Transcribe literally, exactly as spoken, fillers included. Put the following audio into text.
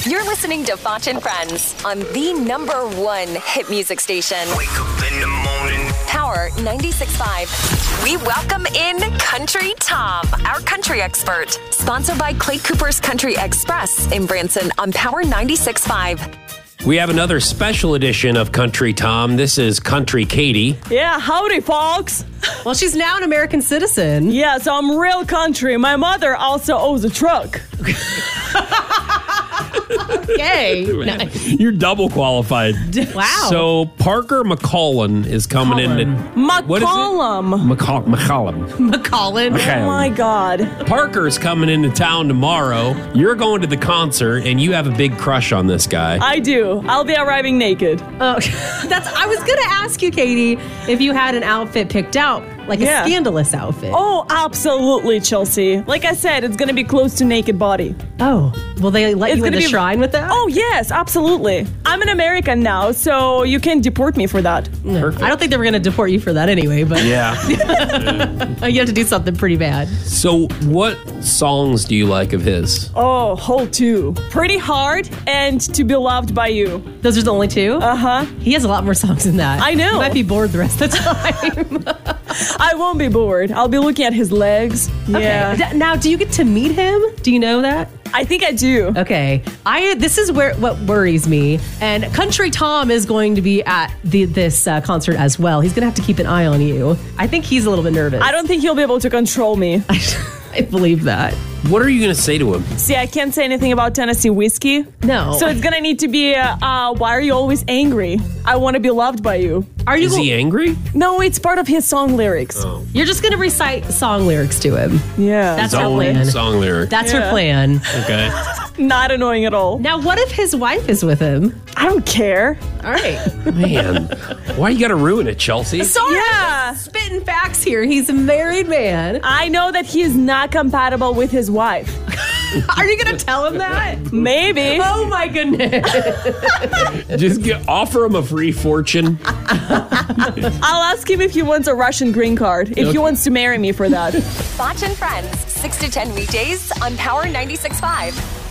You're listening to Foch and Friends on the number one hit music station. Wake up in the morning. Power ninety-six point five. We welcome in Country Tom, our country expert. Sponsored by Clay Cooper's Country Express in Branson on Power ninety-six point five. We have another special edition of Country Tom. This is Country Katie. Yeah, howdy, folks. Well, she's now an American citizen. Yeah, so I'm real country. My mother also owns a truck. Okay. Nice. You're double qualified. Wow. So Parker McCollum is coming in. To, McCollum. what is it? McCall- McCollum. McCollum. Oh, my God. Parker's coming into town tomorrow. You're going to the concert, and you have a big crush on this guy. I do. I'll be arriving naked. Oh, that's. I was going to ask you, Katie, if you had an outfit picked out, like Yeah. a scandalous outfit. Oh, absolutely, Chelsea. Like I said, it's going to be close to naked body. Oh. Will they let It's you in gonna the be- shrine with that? Oh, yes, absolutely. I'm an American now, so you can deport me for that. No. Perfect. I don't think they were going to deport you for that anyway, but Yeah. you have to do something pretty bad. So what songs do you like of his? Oh, whole two. Pretty Hard and To Be Loved by You. Those are the only two? Uh-huh. He has a lot more songs than that. I know. You might be bored the rest of the time. I won't be bored. I'll be looking at his legs. Yeah. Okay. D- Now, do you get to meet him? Do you know that? I think I do. Okay, I this is where what worries me, and Country Tom is going to be at the, this uh, concert as well. He's going to have to keep an eye on you. I think he's a little bit nervous. I don't think he'll be able to control me. I believe that. What are you going to say to him? See, I can't say anything about Tennessee whiskey. No. So it's gonna need to be, uh, uh, why are you always angry? I want to be loved by you. Are you? Is he angry? No, it's part of his song lyrics. Oh. You're just going to recite song lyrics to him. Yeah. That's His her own plan. song lyric. That's Yeah. her plan. Okay. Not annoying at all. Now, what if his wife is with him? I don't care. All right. Man, why you got to ruin it, Chelsea? Sorry, Yeah. spitting facts here. He's a married man. I know that he is not compatible with his wife. Are you going to tell him that? Maybe. Oh my goodness. Just get, offer him a free fortune. I'll ask him if he wants a Russian green card, if he Okay. wants to marry me for that. Foch and Friends, six to ten weekdays on Power ninety-six point five.